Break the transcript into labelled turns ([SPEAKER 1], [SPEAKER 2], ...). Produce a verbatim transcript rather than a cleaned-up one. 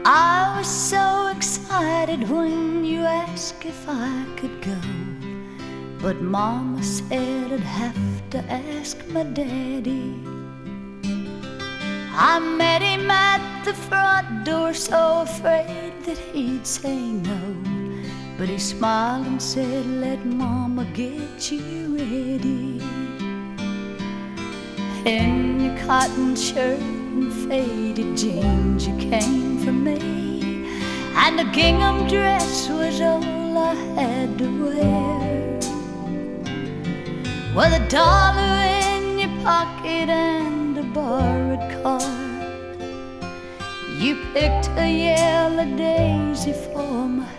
[SPEAKER 1] I was so excited when you asked if I could go, but Mama said I'd have to ask my daddy. I met him at the front door, so afraid that he'd say no, but he smiled and said, let Mama get you ready. In your cotton shirt and faded jeans you came for me, and a gingham dress was all I had to wear. With a dollar in your pocket and a borrowed car, you picked a yellow daisy for my